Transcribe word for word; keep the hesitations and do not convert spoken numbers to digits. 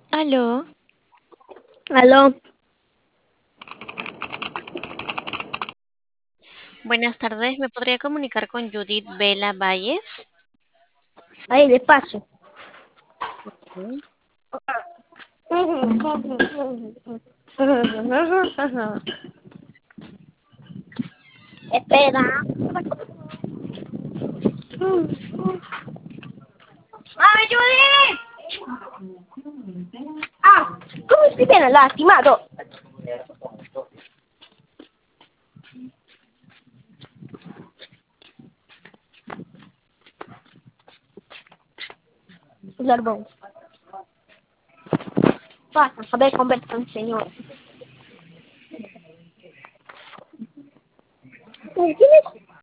Aló, Aló, buenas tardes. ¿Me podría comunicar con Judith Vela Valles? ahí despacio. Sí. Espera. ¡Mami, Judy! Ah, come si viene lastimato? Zarbão. Passa, acabei conversando, senhor.